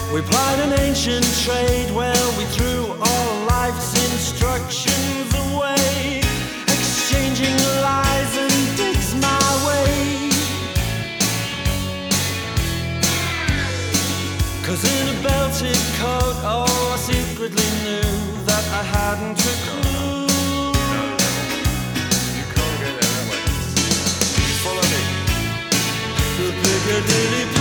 We plied an ancient trade where we threw all life's instructions away, exchanging lies and digs my way. 'Cause in a belted coat, oh, I secretly knew that I hadn't a clue. You can't get there that way. Follow me. The Piccadilly